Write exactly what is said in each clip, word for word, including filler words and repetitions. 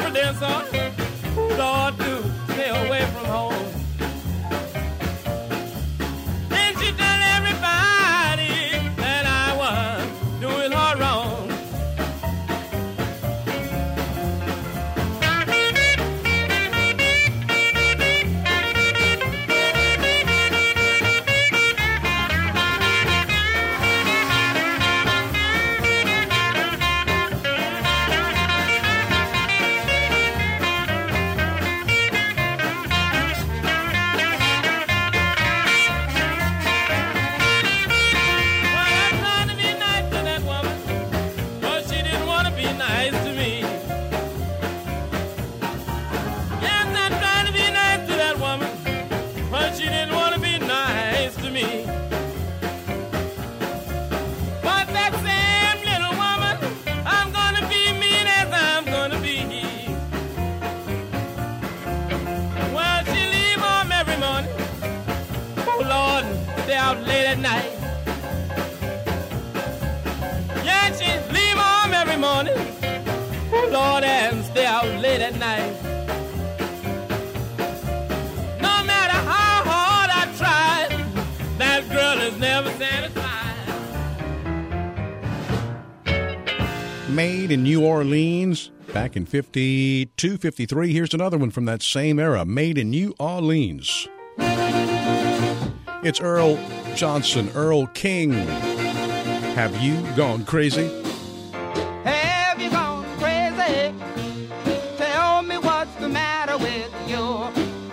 pole dancer. Lord, do stay away from home. Then she tell everybody that I was doing her wrong. Out late at night. Yeah, she leave home every morning, Lord, and stay out late at night. No matter how hard I try, that girl is never satisfied. Made in New Orleans back in fifty-two, fifty-three. Here's another one from that same era, Made in New Orleans. It's Earl Johnson, Earl King. Have you gone crazy? Have you gone crazy? Tell me what's the matter with you.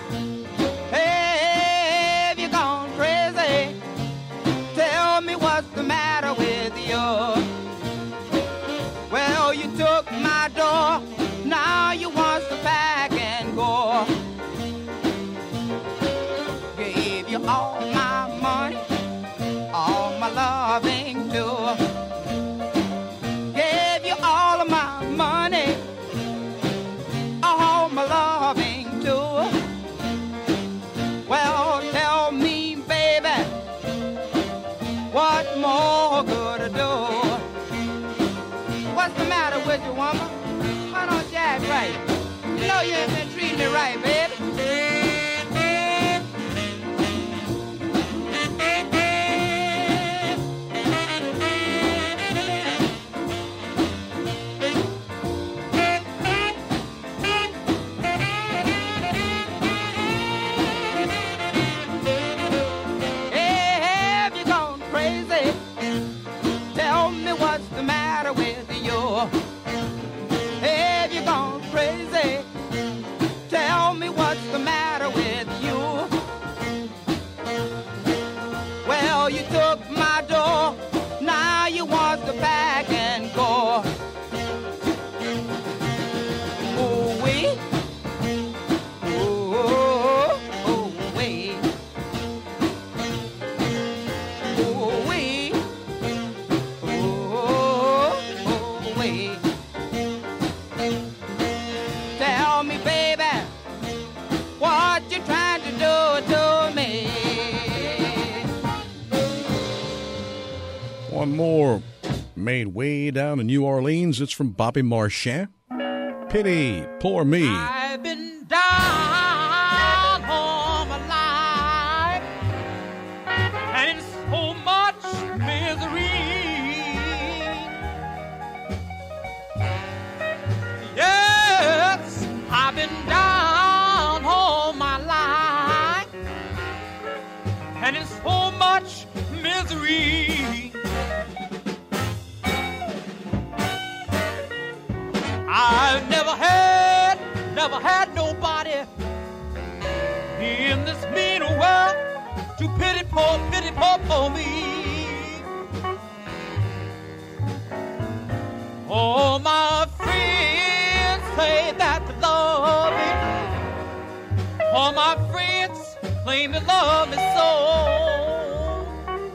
Have you gone crazy? Tell me what's the matter with you. Well, you took my door, now you want to pack and go. Gave you all my money, all my loving too. Gave you all of my money, all my loving too. Well, tell me, baby, what more could I do? What's the matter with you, woman? Why don't you act right? You know you ain't been treating me right, baby. Have you gone crazy? Tell me what's the matter with you. Well, you took my door, now you want to pack and go. Oh, wait. Oh, oh, wait. Oh, wait. Oh, oh, wait. Tell me, baby, what you trying to do to me? One more made way down in New Orleans. It's from Bobby Marchand. Pity, poor me. I've been down all my life, and in so much misery. Yes, I've been down all my life, and in so much misery. I've never had, never had nobody in this mean world to pity poor, pity poor, poor me. All my friends say that they love me. All my friends claim to love me so.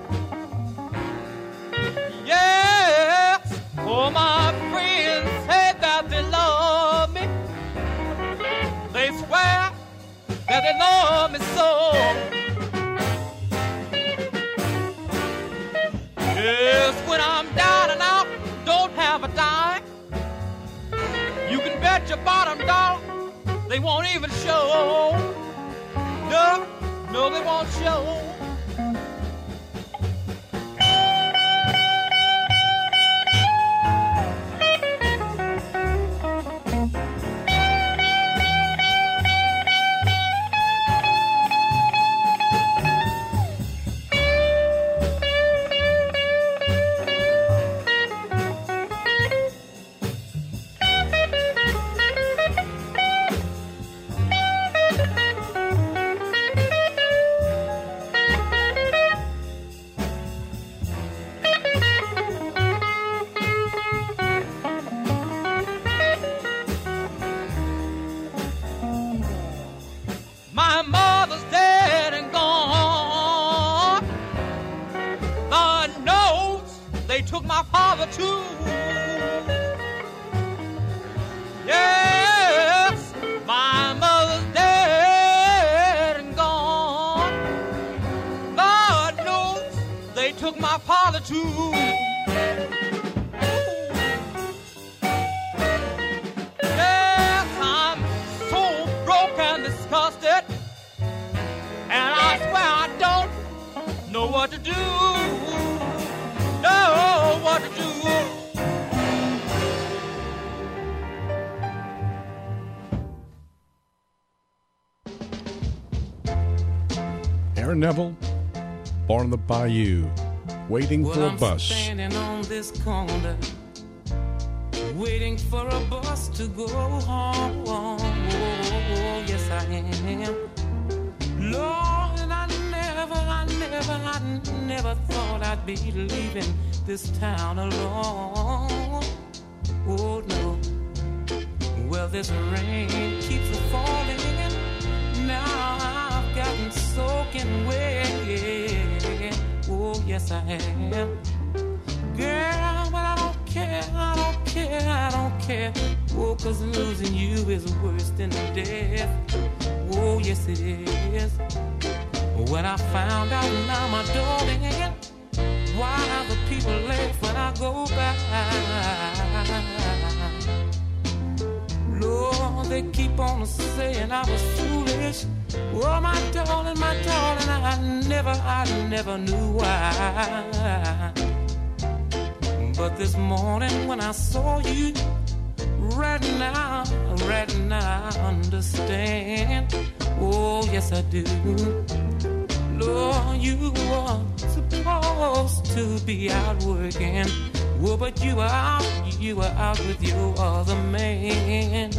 Yes, all my friends say that they love me. They swear that they love me so. Yes, when I'm down and out, don't have a dime, you can bet your bottom dollar, they won't even show. No, no, they won't show. My mother's dead and gone. God knows they took my father too. Yes, my mother's dead and gone. God knows they took my father too. Yes, I'm so broke and disgusted, and I swear I don't know what to do. Know what to do. Aaron Neville, born in the Bayou, waiting well, for a I'm bus. Standing on this corner, waiting for a bus to go home. Oh, yes, I am. Lord, and I never, I never, I never thought I'd be leaving this town alone. Oh, no. Well, this rain keeps falling. Now I've gotten soaking wet. Oh, yes, I am. Girl, but I don't care, I don't care, I don't care. Oh, 'cause losing you is worse than death. Oh, yes, it is. When I found out now, my darling, why the people laugh when I go by. Lord, they keep on saying I was foolish. Oh, my darling, my darling, I never, I never knew why. But this morning when I saw you, right now, right now, I understand. Oh, yes, I do. Lord, you were supposed to be out working. Oh, but you were out, you were out with your other man.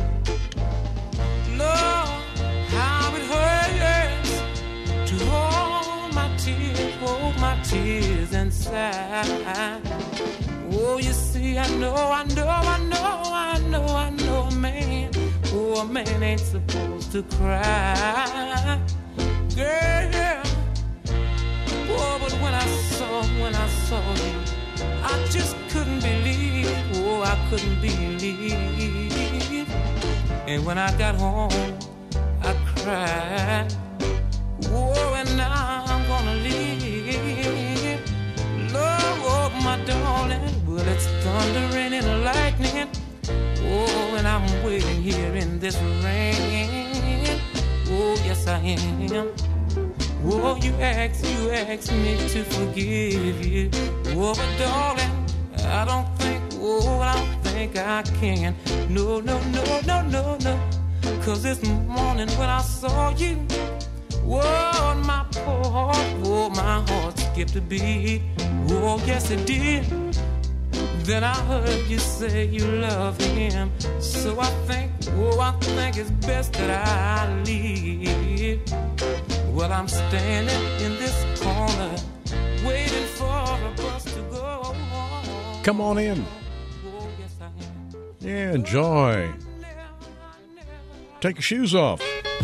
Lord, how it hurts to hold my tears, hold my tears inside. Oh, you see, I know, I know, I know, I know, I know a man. Oh, a man ain't supposed to cry. Girl, oh, but when I saw, when I saw you, I just couldn't believe, oh, I couldn't believe. And when I got home, I cried. Oh, and now I'm gonna leave. Lord, my darling, well, it's thundering and lightning. Oh, and I'm waiting here in this rain. Oh, yes, I am. Oh, you asked, you asked me to forgive you. Oh, but darling, I don't think, oh, I don't think I can. No, no, no, no, no, no. 'Cause this morning when I saw you, oh, my poor heart, oh, my heart skipped a beat. Oh, yes, it did. Then I heard you say you love him. So I think, oh, I think it's best that I leave. Well, I'm standing in this corner, waiting for a bus to go. Come on in. Oh, yes, I am. Yeah, enjoy. Take your shoes off.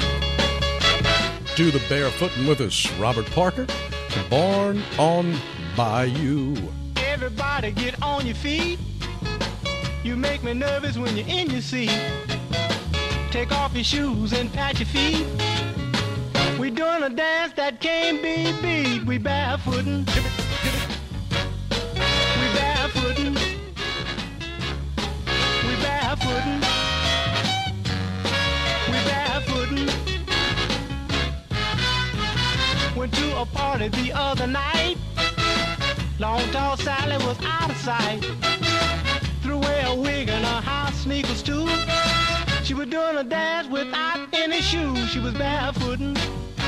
Do the barefooting with us. Robert Parker, born on Bayou. Everybody get on your feet. You make me nervous when you're in your seat. Take off your shoes and pat your feet. We doing a dance that can't be beat. We barefooting. We barefooting. We barefooting. party the other night. Long tall Sally was out of sight. Threw away a wig and her house sneakers too. She was doing a dance without any shoes. She was barefooting.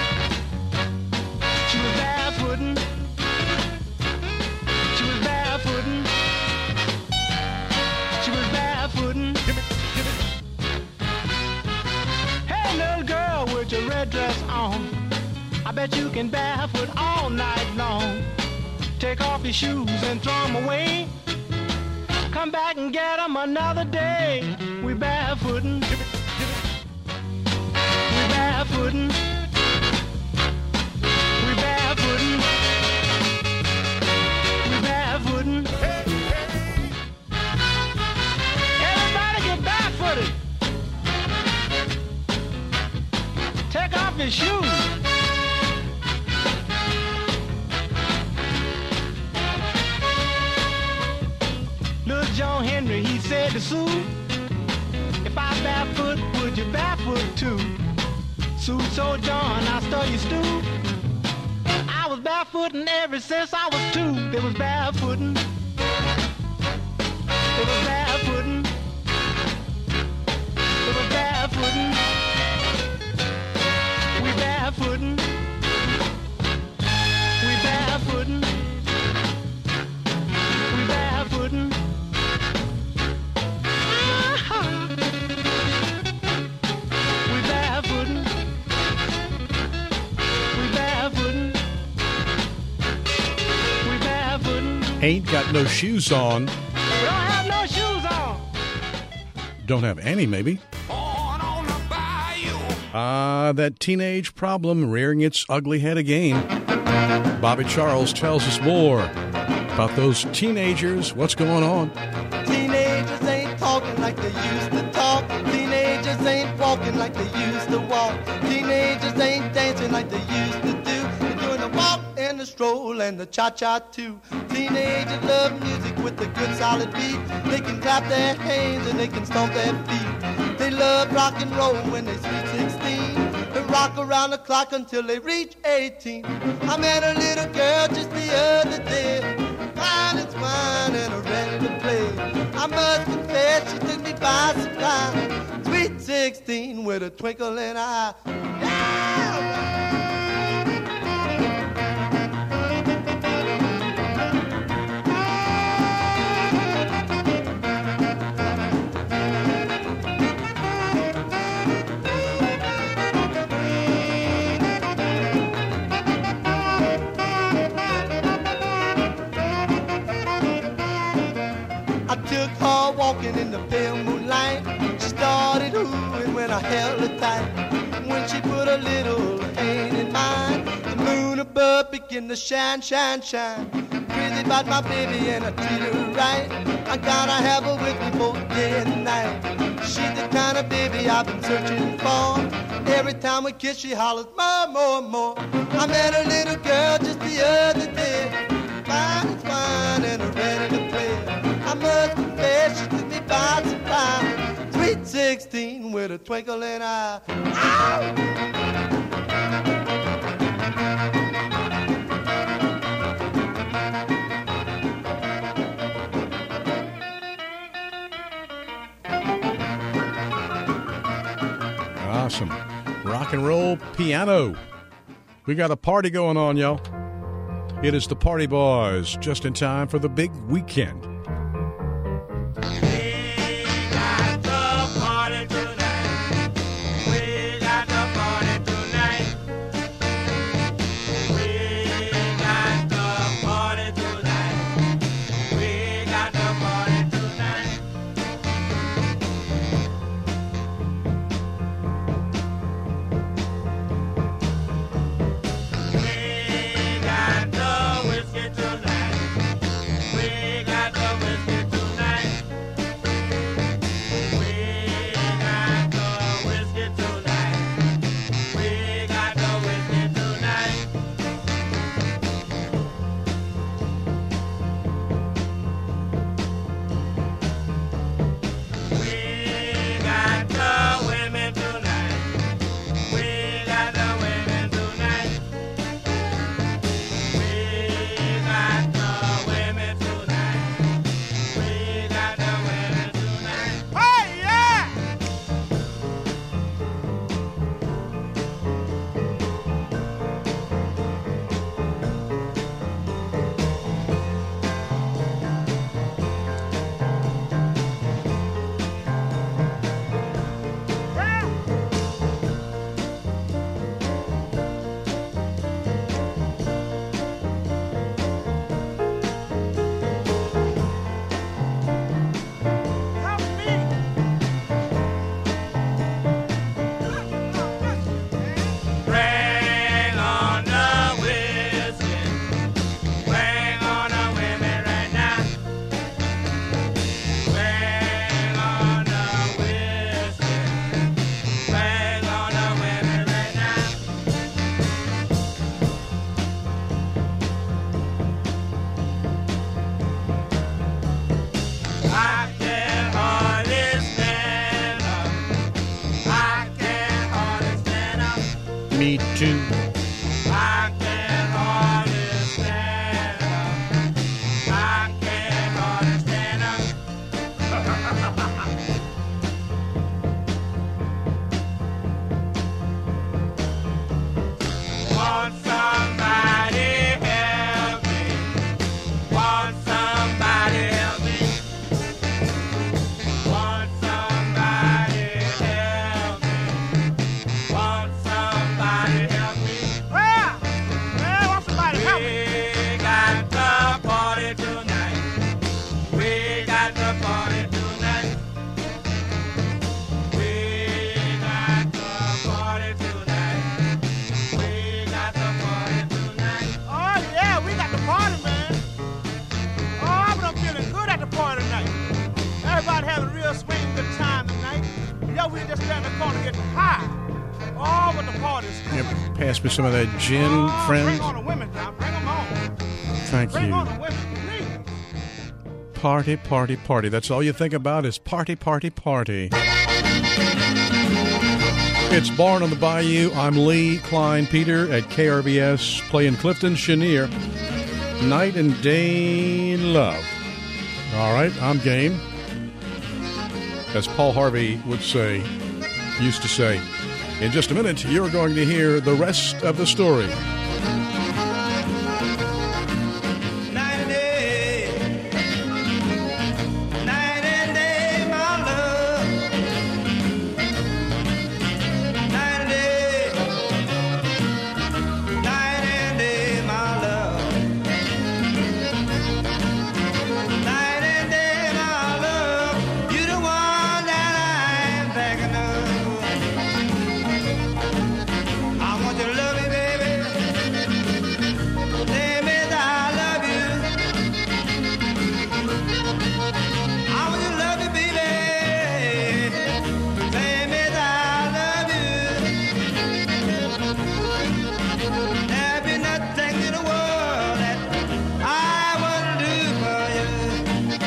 She was barefooting. She was barefooting. She was barefooting. Hey, little girl with your red dress on, I bet you can barefoot all night long. Take off your shoes and throw them away. Come back and get them another day. We barefooting. We barefooting. We barefooting. We barefooting. Everybody get barefooted. Take off your shoes. Little John Henry, he said to Sue, if I barefoot, would you barefoot too? Sue told John, I stole your stew. I was barefooting ever since I was two. They was barefooting. They was barefooting. They was barefooting. We barefooting. We barefooting. We barefooting. Ain't got no shoes on. We don't have no shoes on. Don't have any, maybe. Ah, uh, that teenage problem rearing its ugly head again. Bobby Charles tells us more about those teenagers. What's going on? Teenagers ain't talking like they used to talk. Teenagers ain't walking like they used to walk. Teenagers ain't dancing like they used to do. They're doing the walk and the stroll and the cha-cha too. Teenagers love music with a good solid beat. They can clap their hands and they can stomp their feet. They love rock and roll when they sweet sixteen. They rock around the clock until they reach eighteen. I met a little girl just the other day, fine as wine and ready to play. I must confess she took me by surprise. Sweet sixteen with a twinkle in her eye. Yeah! I took her walking in the pale moonlight. She started hooing when I held her tight. When she put a little hand in mine, the moon above began to shine, shine, shine. Crazy about my baby and I treat her right. I gotta have her with me both day and night. She's the kind of baby I've been searching for. Every time we kiss she hollers more, more, more. I met a little girl just the other day, fine as wine and ready to play. I must confess she took me by surprise. Sweet sixteen with a twinkle in her eye. Ow! Awesome. Rock and roll piano. We got a party going on, y'all. It is the Party Boys, just in time for the big weekend. We got Me too. I can't hardly stand up. I can't hardly stand up. Want somebody help me. Want somebody help me. Want somebody help me. Want somebody help me. Well, well, want somebody help me. We got the party tonight. We got the party tonight. We got the party tonight. We got the party tonight. Oh yeah, we got the party, man. Oh, but I'm feeling good at the party tonight. Everybody having a real swing good time tonight. Yeah, we just stand in the corner getting high. Oh, but the party's good. Yeah, pass me some of that gin, Oh, friend. bring on the women now. Bring them on. Thank Bring on you. the women, please. Party, party, party. That's all you think about is party, party, party. It's Barn on the Bayou. I'm Lee Klein Peter at K R B S playing Clifton Chenier. Night and day love. All right, I'm game. As Paul Harvey would say, used to say. In just a minute, you're going to hear the rest of the story. Night and day, night and day, my love. Night and day, night and day, my love. Night and day, my love. You the one that I'm thinking of. I want you to love me, baby. Say me that I love you. I want you to love me, baby. Say me that I love you. There be nothing in the world that I wouldn't do for you.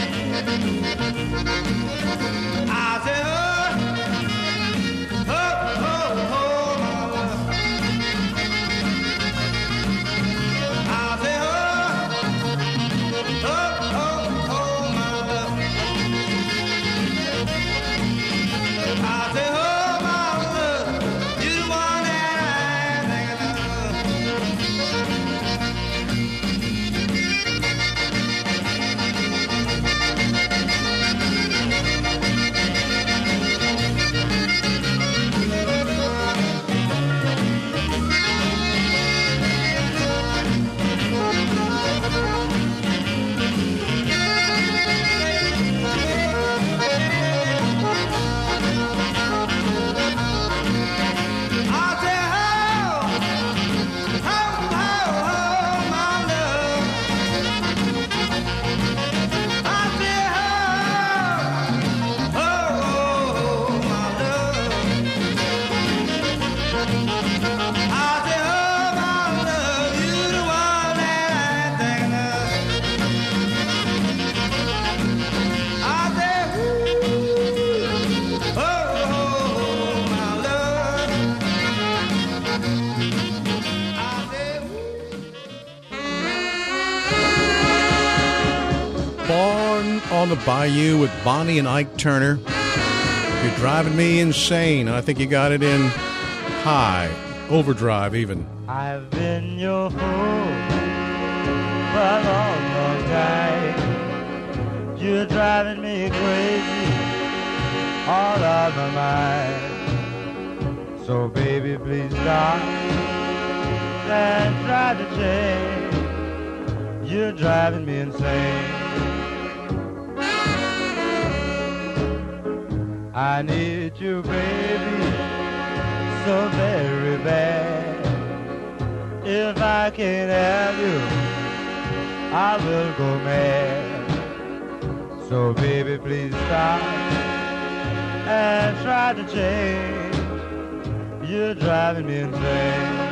I say, oh, oh, oh, oh, my love. I say, oh, oh, oh, oh, my love. I say, oh, my love, you the one that I'm thinking of. I say, oh, oh, oh, oh, my love. I say, oh, oh, oh, my love. I say, oh, my love, you the one that I'm thinking of. I say, ooh, oh, oh, my love. I say, Barn on the Bayou with Bonnie and Ike Turner. You're driving me insane. I think you got it in high, overdrive even. I've been your fool for a long, long time. You're driving me crazy, all out of my mind. So baby, please stop and try to change. You're driving me insane. I need you, baby, so very bad. If I can't have you, I will go mad. So baby, please stop and try to change. You're driving me insane.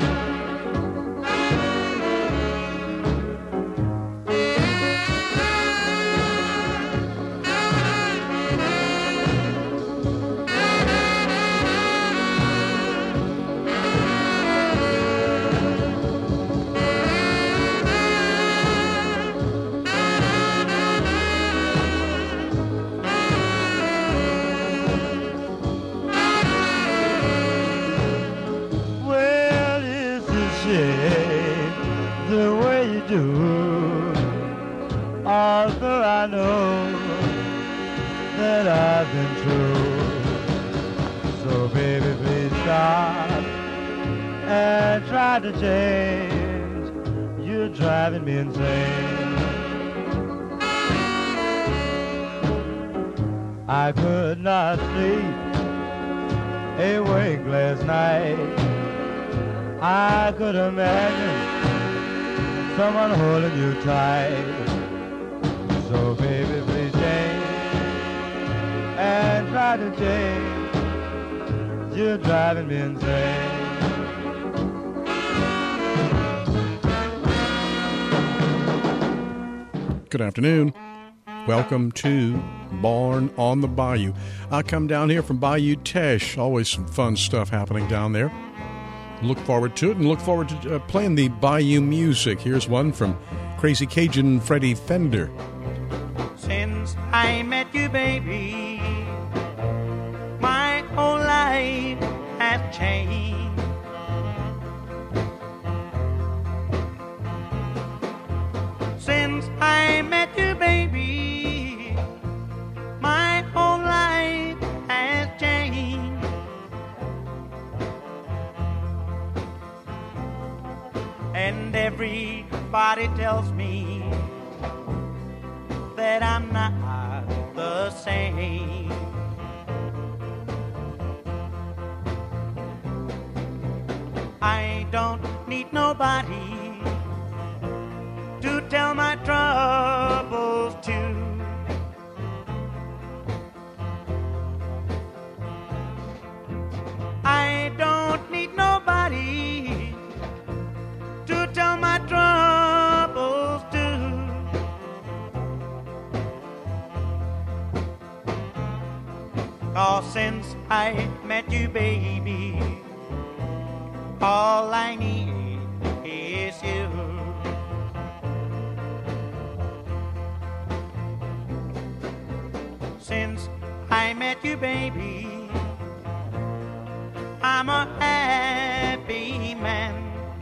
do. Although I know that I've been true. So baby, please stop and try to change. You're driving me insane. I could not sleep awake last night. I could imagine someone holding you tight. So baby, please change and try to change. You're driving me insane. Good afternoon. Welcome to Born on the Bayou. I come down here from Bayou Teche. Always some fun stuff happening down there. Look forward to it and look forward to uh, playing the Bayou music. Here's one from Crazy Cajun Freddie Fender. Since I met you, baby, my whole life has changed. Since I met you, baby, my whole life has changed. And everybody tells me that I'm not the same. I don't need nobody to tell my troubles to. I don't need nobody to tell my troubles to. Cause since I met you, baby, all I need is you. Since I met you, baby, I'm a happy man.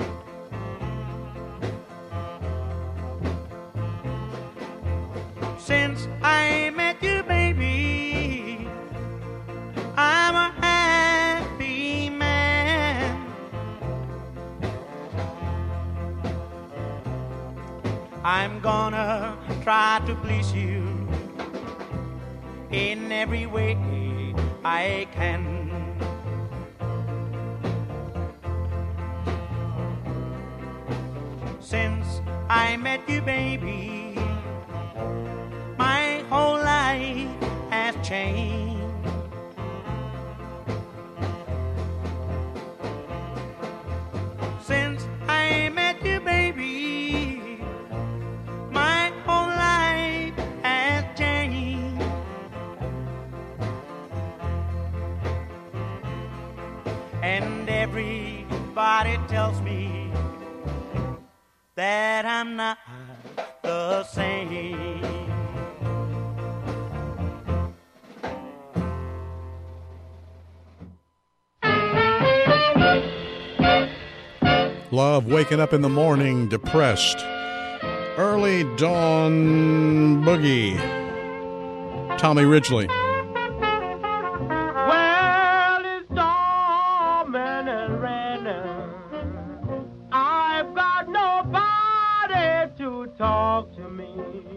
Since I met you, baby, I'm a happy man. I'm gonna try to please you in every way I can. Since I met you, baby, my whole life has changed. Since I met you, baby, my whole life has changed. And everybody tells me that I'm not the same. Love waking up in the morning depressed. Early dawn boogie. Tommy Ridgely. Well, it's storming and raining. I've got nobody to talk to me.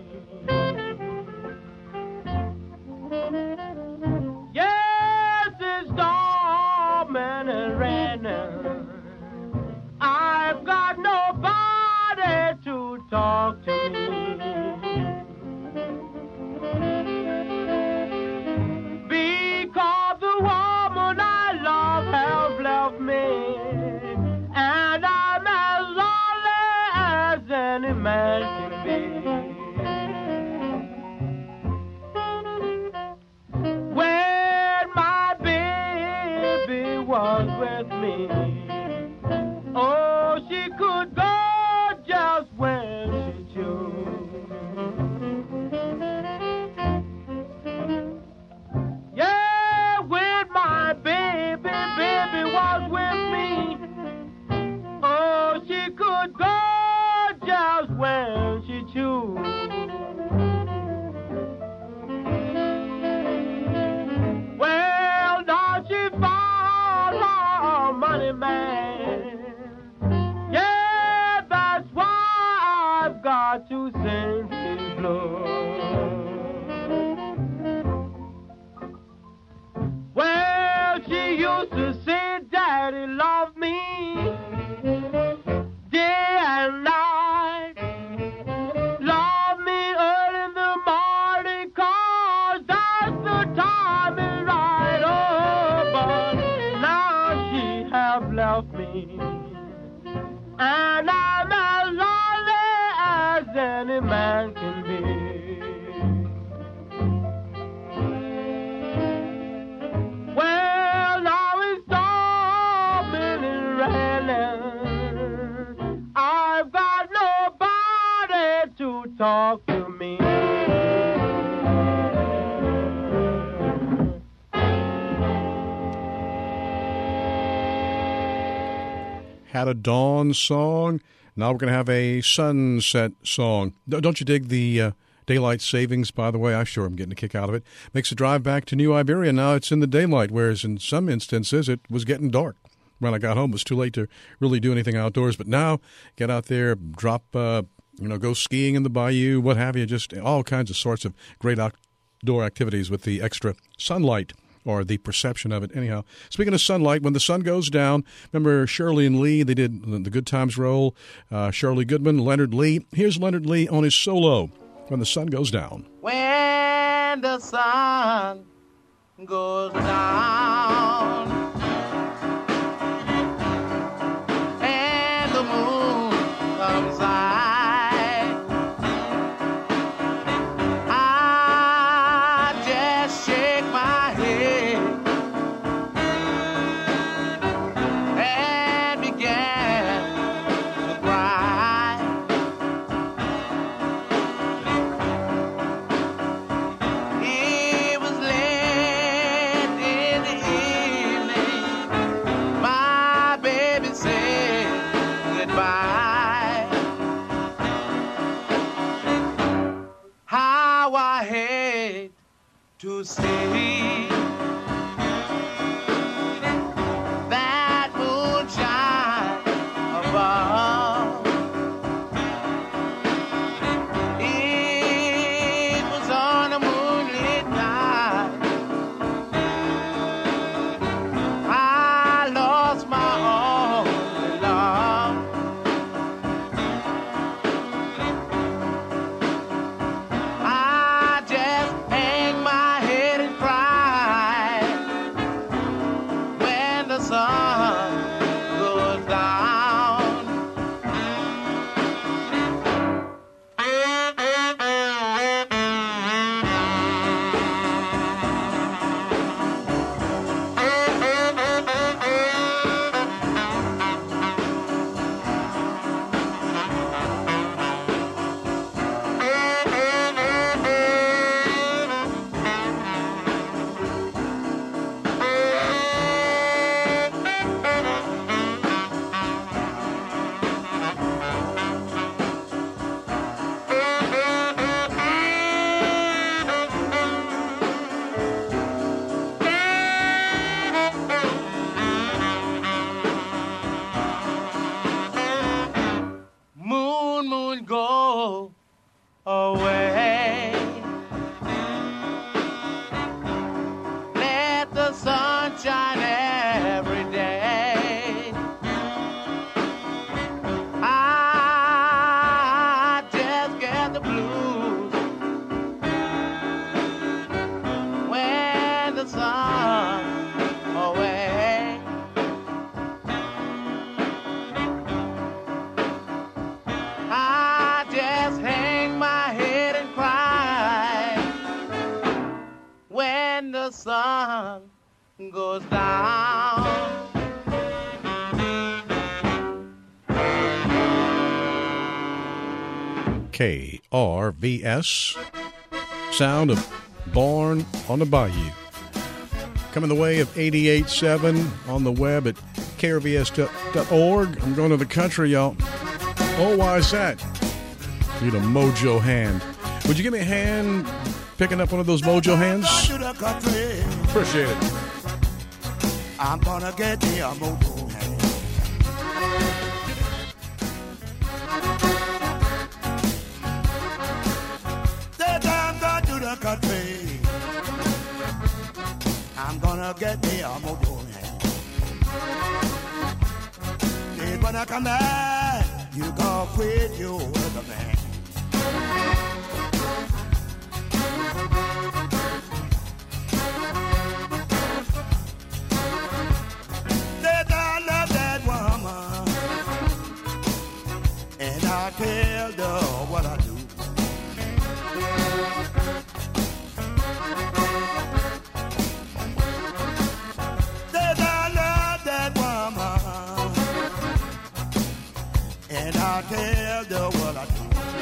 Yes, it's storming and raining. I've got nobody to talk to me. Because the woman I love has left me, and I'm as lonely as any man can be. When my baby was with me, oh, she could go just when she chose. Yeah, when my baby, baby was with me, oh, she could go just when that he loved me day and night. Love me early in the morning, 'cause that's the time is right. Oh, but now she have left me, and I'm as lonely as any man can be. Well, now it's storming and raining. I've got nobody to talk to me. Had a dawn song. Now we're going to have a sunset song. Don't you dig the uh, daylight savings, by the way? I sure am getting a kick out of it. Makes a drive back to New Iberia. Now it's in the daylight, whereas in some instances it was getting dark. When I got home, it was too late to really do anything outdoors. But now, get out there, drop, uh, you know, go skiing in the bayou, what have you, just all kinds of sorts of great outdoor activities with the extra sunlight, or the perception of it. Anyhow, speaking of sunlight, when the sun goes down, remember Shirley and Lee, they did the Good Times Roll, uh, Shirley Goodman, Leonard Lee. Here's Leonard Lee on his solo, When the Sun Goes Down. When the sun goes down and the moon comes out, I just shake my head and began to cry. It was late in the evening, my baby said goodbye. How I hate to see that moonshine above. It was on a moonlit night. I lost my only love. I just hang my head and cry when the sun goes down. Moon, moon, go away. Let the sun shine every day. I just get the blues when the sun away. I just hang my head and cry when the sun goes down. K R V S, sound of Born on the Bayou. Coming the way of eighty-eight point seven on the web at K R V S dot org. I'm going to the country, y'all. Oh, why is that? Need a mojo hand. Would you give me a hand picking up one of those mojo hands? To the country, Appreciate it. I'm gonna get me a mojo hand. Said I'm going to the country, I'm gonna get me a mojo hand. when I come back, you gonna quit your other man. Said I love that woman, and I tell her what I do. Said I love that woman, and I tell her what I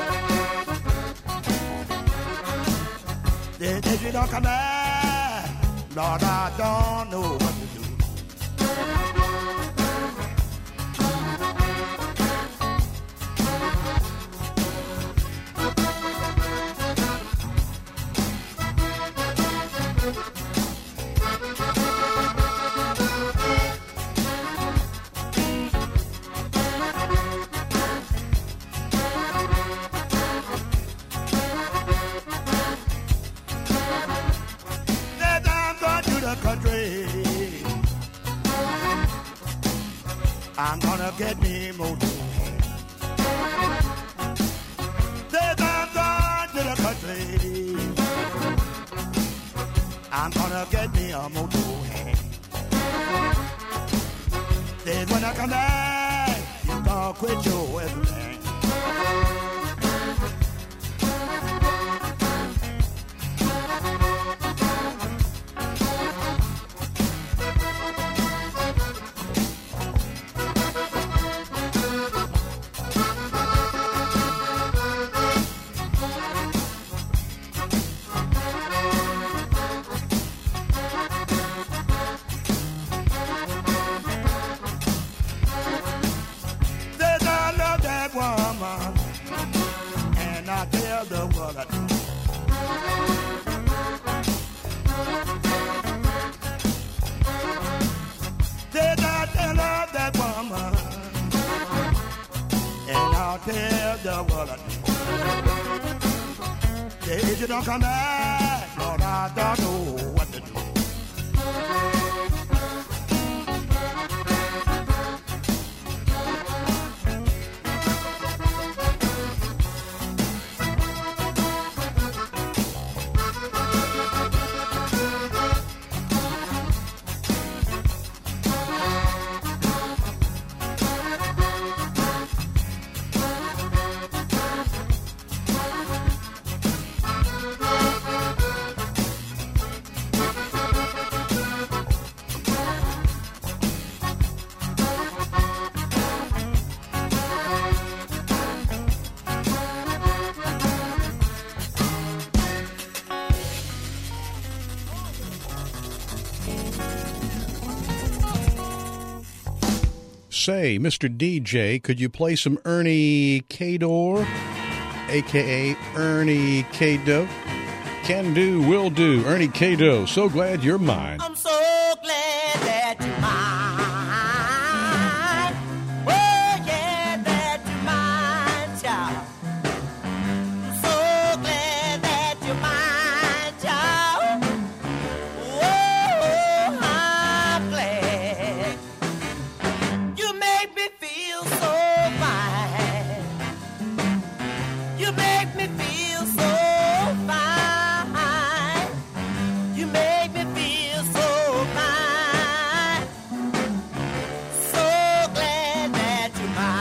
do. They say you don't come back, Lord, I don't know what to do. I'm gonna get me motor. Says I'm going to the country. I'm gonna get me a motor. Says when I come back, you gonna quit your everything. If you don't come back, Lord, I don't know what to do. Say, Mister D J, could you play some Ernie Cador, a k a. Ernie Cado? Can do, will do. Ernie Cado, so glad you're mine. I'm so glad that you're mine. Oh, yeah, that you're mine, child. I'm so glad that you're mine, child. Oh, I'm glad. You make me feel so fine. You make me feel so fine. You make me feel so fine. So glad that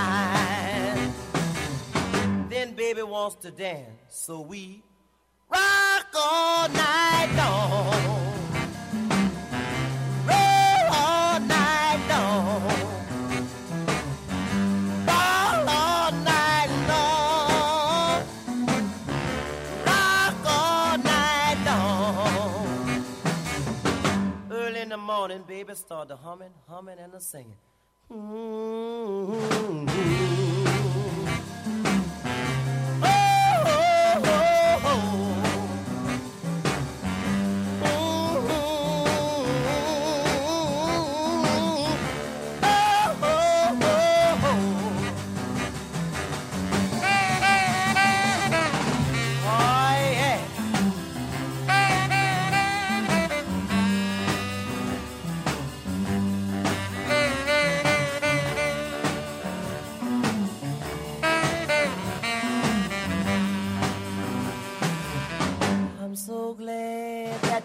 you're mine. Then baby wants to dance, so we rock all night long. Roll all night long. Roll all night long. Rock all night long. Early in the morning, baby, start the humming, humming, and the singing. Mm-hmm. Oh, oh, oh, oh.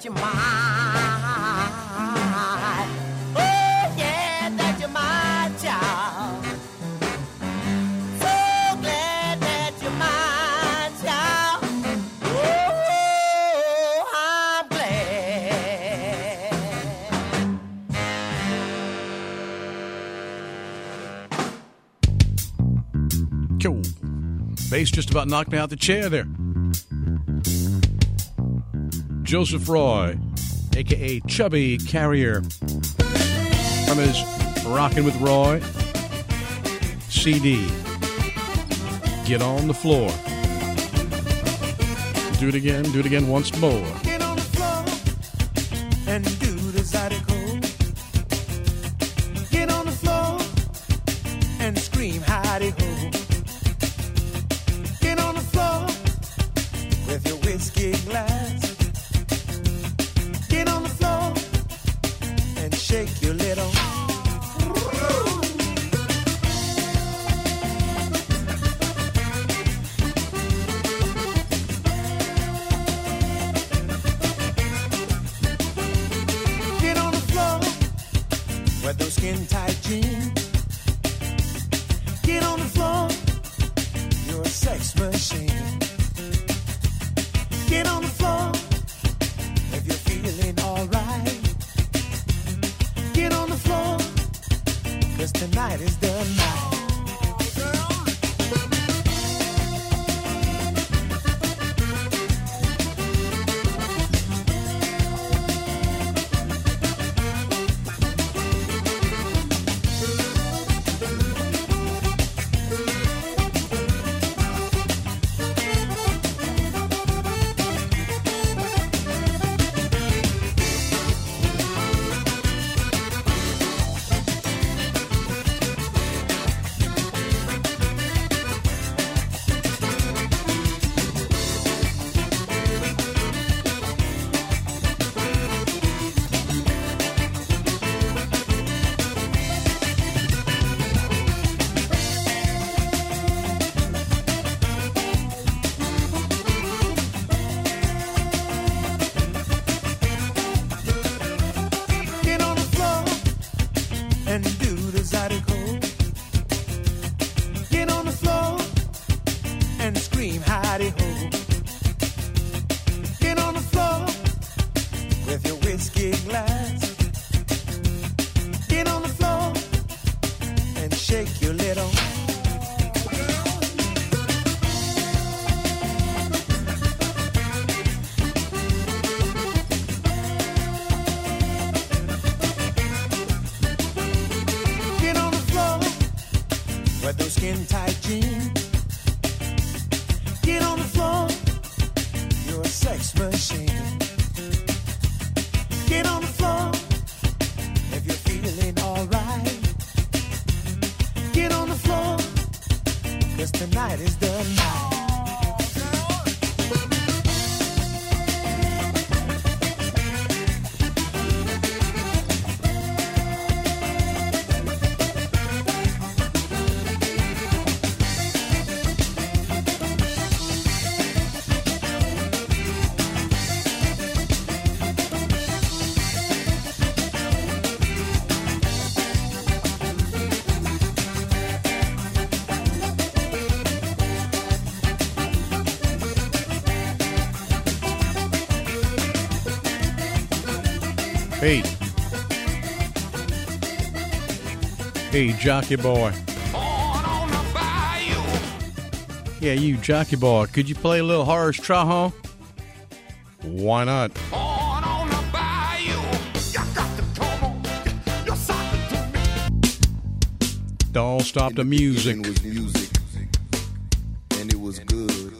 that you're mine. Oh, yeah, that you're my child. So glad that you're my child. Oh, I'm glad. Cool. Bass just about knocked me out the chair there. Joseph Roy, a k a. Chubby Carrier, from his Rockin' with Roy C D. Get on the floor. Do it again, do it again once more. Get on the floor and do the zydeco. Get on the floor and scream hidey-ho. Get on the floor with your whiskey glass. Get on the floor and shake your little. Get on the floor with those skin-tight jeans. Get on the floor, you're a sex machine. Get on the floor if you're feeling alright. Get on the floor, 'cause tonight is the night. Hey. Hey, jockey boy. Yeah, you jockey boy. Could you play a little Horace Trahan? Why not? Don't stop the music. It was music, and it was good.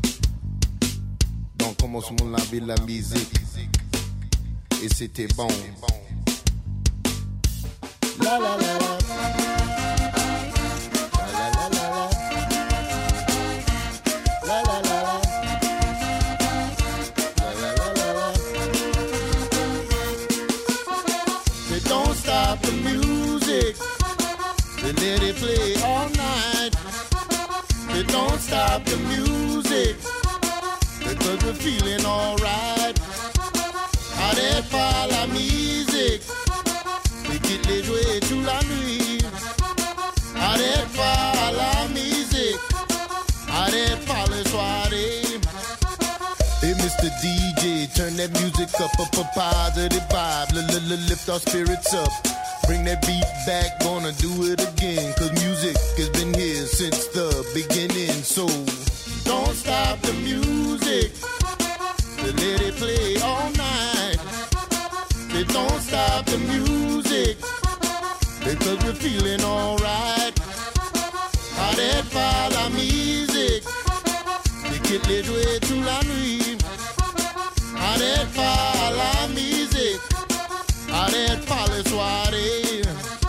Donc commence mon laver la musique, et c'était bon. La la la la. Let it play all night. They don't stop the music because we're feeling all right. fois la musique, c'est quitte les jouer toute la nuit. Arrête pas la musique, arrête pas le soirée. Hey, Mister D J, turn that music up, up a positive vibe. Lift our spirits up. Bring that beat back, gonna do it again. Cause music has been here since the beginning. So don't stop the music, let it play all night. Say don't stop the music, because we're feeling alright. Arrête pas la musique, c'est quitte les jouer toute la nuit. Arrête pas la musique, arrête pas les soirées.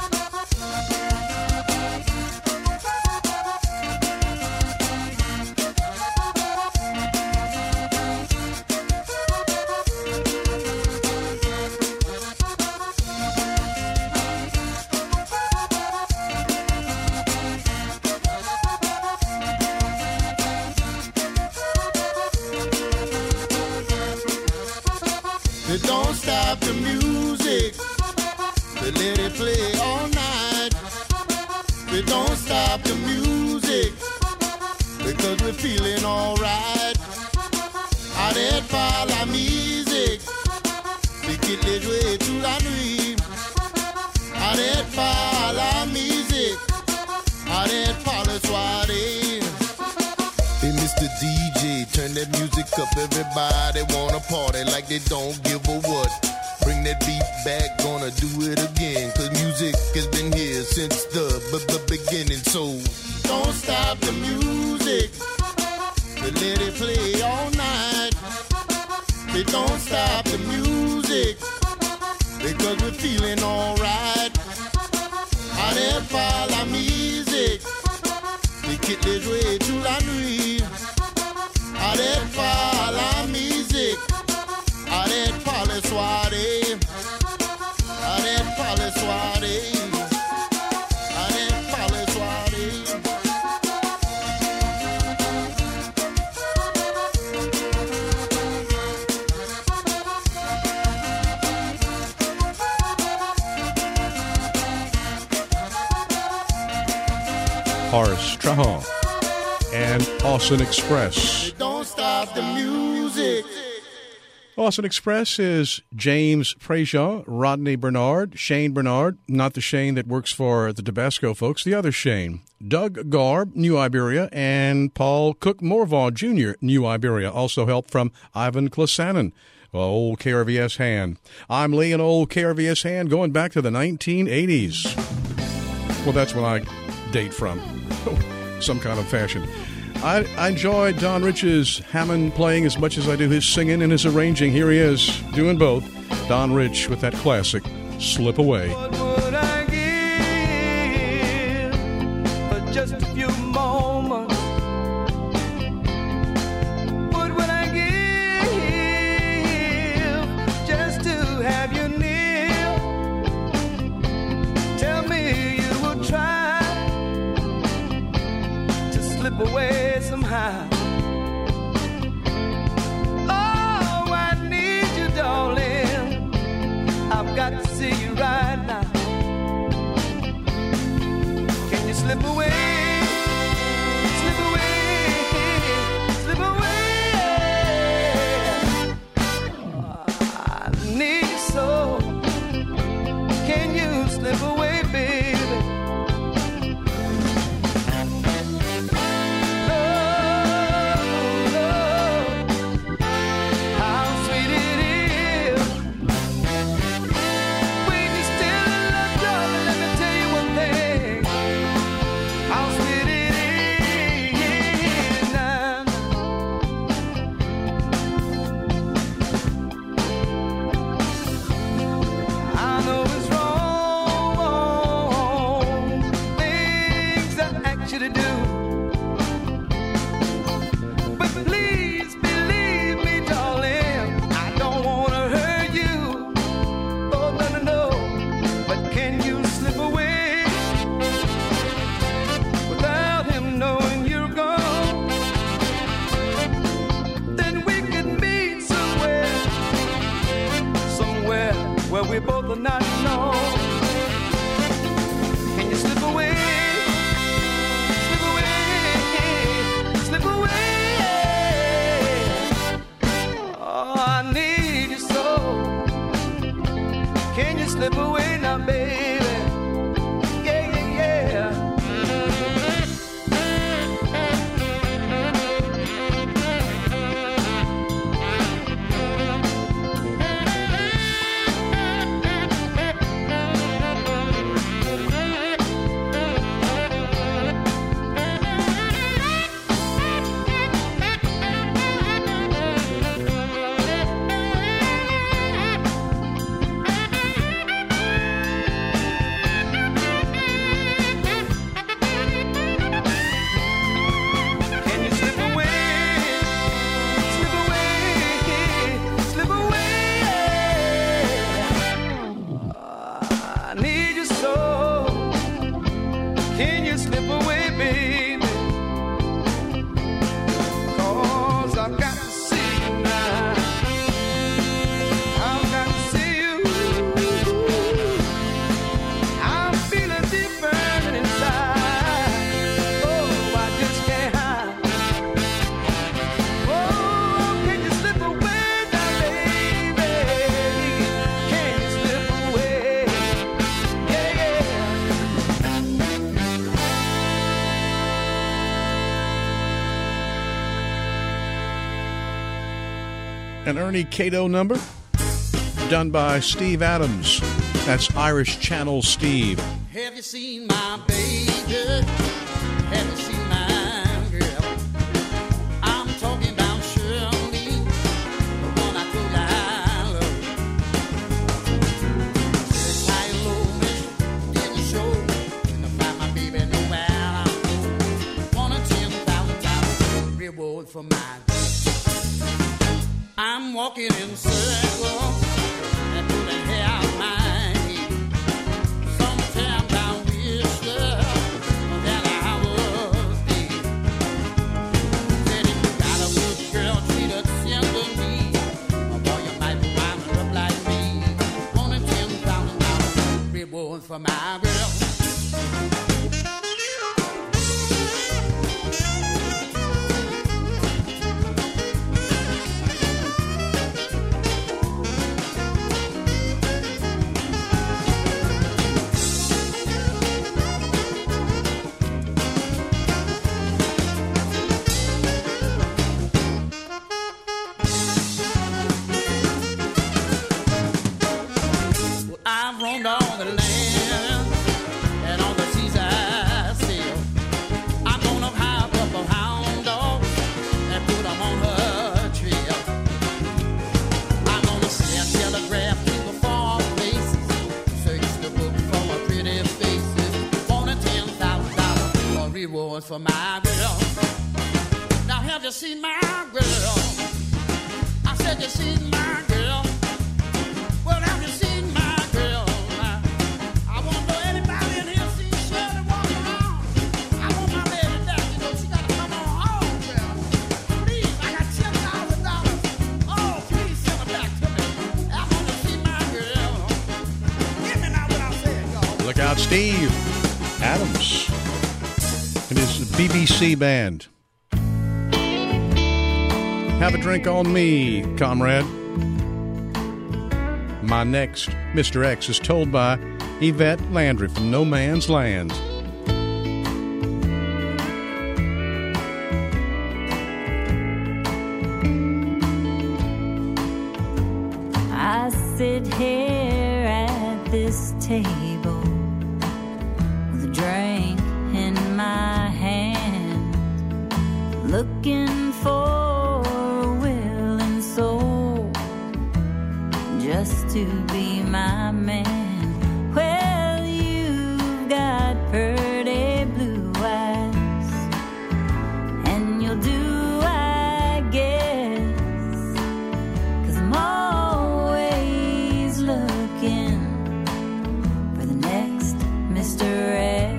Don't stop the music, let it play all night. We don't stop the music, because we're feeling alright. Arrête pas la musique, c'est quitte les jouer toute la nuit. Arrête pas la musique, arrête pas le soirée. Hey, Mister D J, turn that music up. Everybody wanna party like they don't give a what. Bring that beat back, gonna do it again. Cause music has been here since the b- b- beginning. So don't stop the music, but let it play all night. They don't stop the music, because we're feeling alright. Arrête pas la musique, c'est quitte les jouer toute la nuit. Arrête pas la musique, arrête pas les soirées. Arrête pas les soirées, arrête pas les soirées. Horace Trahan and Austin Express. Don't stop the music. Austin Express is James Prejean, Rodney Bernard, Shane Bernard, not the Shane that works for the Tabasco folks, the other Shane, Doug Garb, New Iberia, and Paul Cook Morvaugh Junior, New Iberia. Also help from Ivan Klasanen, old K R V S hand. I'm Lee, an old K R V S hand going back to the nineteen eighties. Well, that's when I date from. Some kind of fashion. I, I enjoy Don Rich's Hammond playing as much as I do his singing and his arranging. Here he is, doing both. Don Rich with that classic, Slip Away. What would I give for just a few moments? What would I give just to have you near? Tell me you will try to slip away somehow. Oh, I need you, darling. I've got to see you right now. Can you slip away? Slip away, slip away. I need you so. Can you slip away, baby? can you slip away, baby? 'Cause I've got to see you now. I've got to see you. I'm feeling different inside. Oh, I just can't hide. Oh, can you slip away now, baby? Can you slip away? Yeah, yeah. An Ernie Cato number done by Steve Adams. That's Irish Channel Steve. Have you seen my baby? Have you seen my girl? I'm talking about Shirley, the one I told you I love. Said hi, hello, miss, didn't show. Couldn't find my baby nowhere I go. Want a ten thousand dollars reward for my girl. I'm walking in circles and pulling hair out my head. Sometimes I wish, girl, that I was dead. Said if you got a good girl, treat her tenderly. Or boy, you might wind her up like me. Want a ten thousand dollars reward for my girl. I've roamed all the land and all the seas I sail. I'm gonna hire up a hound dog and put him on her trail. I'm gonna send telegraph to the far places, search the book for my pretty faces. Want a ten thousand dollars reward for my girl. Now have you seen my girl? I said you seen my girl. Well, have you seen my girl? I want to know anybody in here see Shirley walking around. I want my baby back. You know, she got to come on home, girl. Please, I got ten thousand dollars. Oh, please send her back to me. I want to see my girl. Give me now what I said, y'all. Look out, Steve Adams and his B B C band. Have a drink on me, comrade. My next Mister X is told by Yvette Landry from No Man's Land. I sit here at this table with a drink in my hand, looking for a willing soul just to be my man. Well, you've got pretty blue eyes, and you'll do, I guess, 'cause I'm always looking for the next Mister X.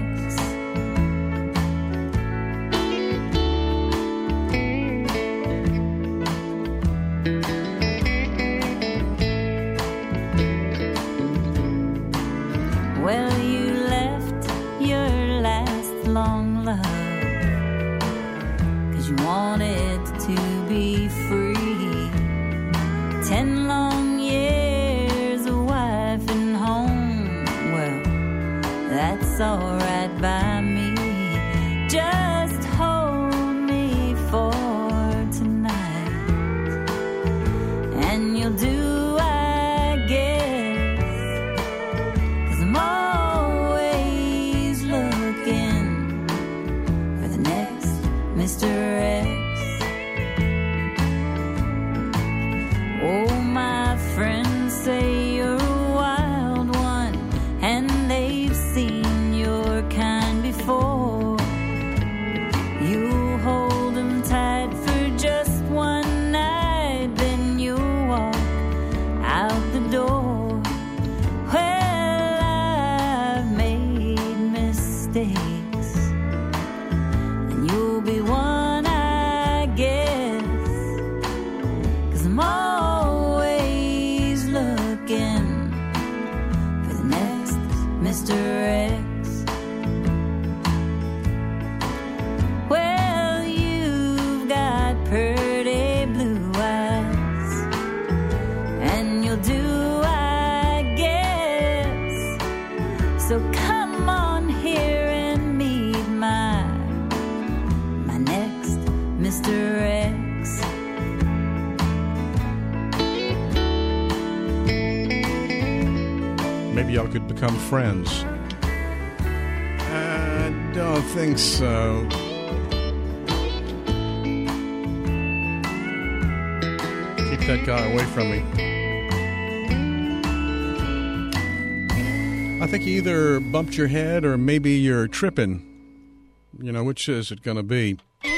Well, you left your last long love 'cause you wanted to be free. Ten long years, a wife and home. Well, that's alright by me. Just hold me for tonight, and you'll do, I guess, 'cause I'm always looking for the next Mister X. Oh, my friends say you're a wild one, and they've seen your kind before. You hold 'em tight for just one night, then you walk out the door. Well, I've made mistakes become friends? I don't think so. Keep that guy away from me. I think you either bumped your head or maybe you're tripping. You know, which is it going to be?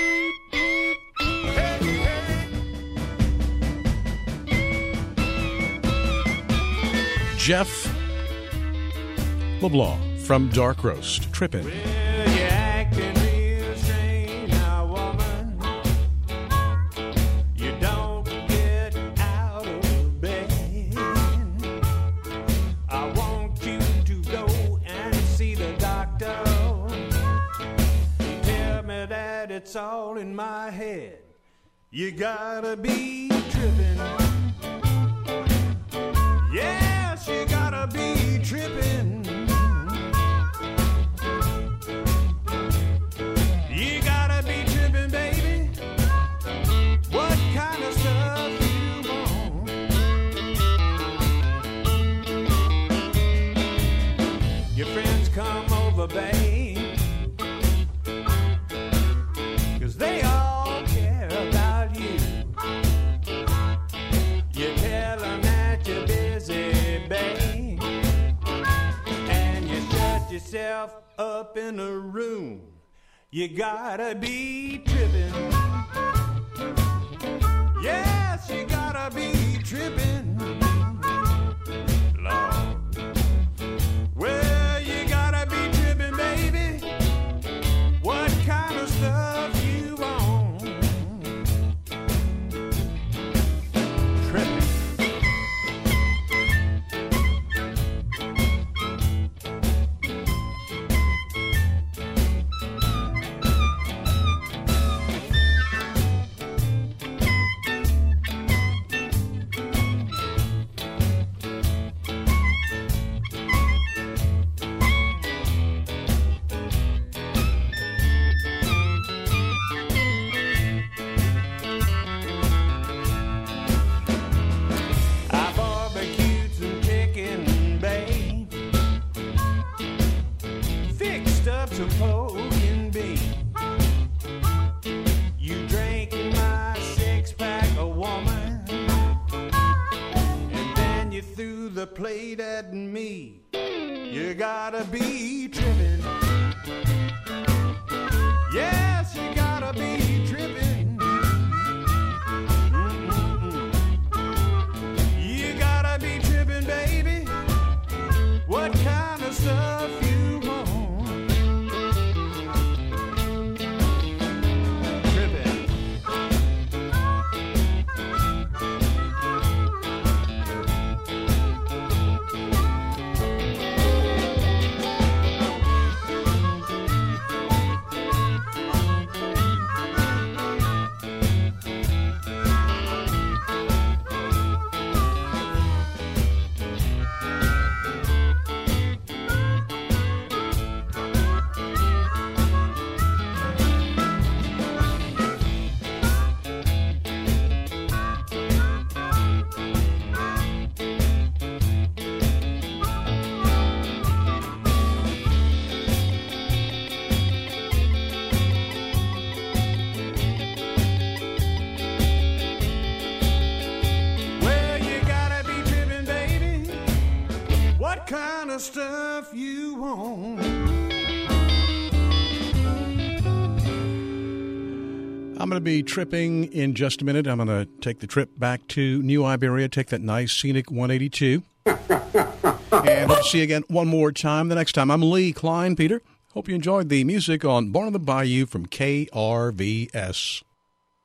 Jeff LeBlanc from Dark Roast, Trippin'. Well, you're acting real strange now, woman. You don't get out of bed. I want you to go and see the doctor. Tell me that it's all in my head. You gotta be tripping. Yes, you gotta be tripping. You gotta be tripping, baby. What kind of stuff you want? Your friends come over, babe, 'cause they all care about you. You tell them that you're busy, babe, and you shut yourself up in a room. You gotta be tripping. Yes, you gotta be tripping. Lord. Well, you gotta be tripping, baby. What kind of stuff you want? Tripping. I barbecued some chicken, babe. Fixed up some pork and beef. You drank in my six-pack, a woman, and then you threw the plate at me. You gotta be tripping. Yes, you gotta be tripping. You gotta be tripping, baby. What kind of stuff you want? Tripping. Well, you gotta be tripping, baby. What kind of stuff you want? I'm going to be tripping in just a minute. I'm going to take the trip back to New Iberia, take that nice scenic one eighty-two. And hope to see you again one more time the next time. I'm Lee Klein Peter. Hope you enjoyed the music on Born on the Bayou from K R V S.